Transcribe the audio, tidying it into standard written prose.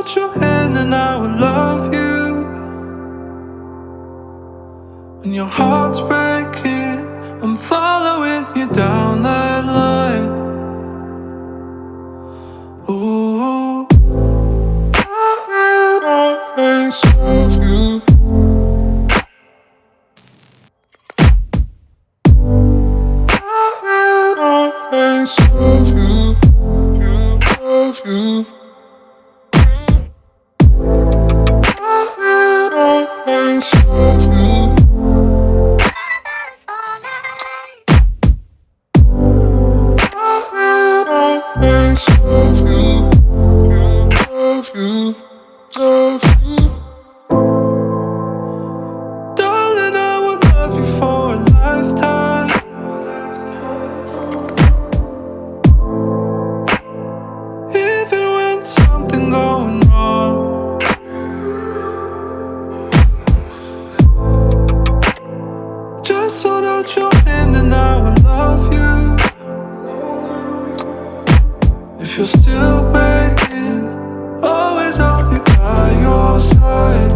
out your hand and I will love you. When your heart's breaking, I'm following you down that line. Ooh, I will always love you. I will always love you. Love you. I will always love you. I will always love you. Love you. Love you. Darling, I would love you for a lifetime. Even when something going wrong, just hold out your hand and I will love you. If you're still waiting, always I'll be by your side.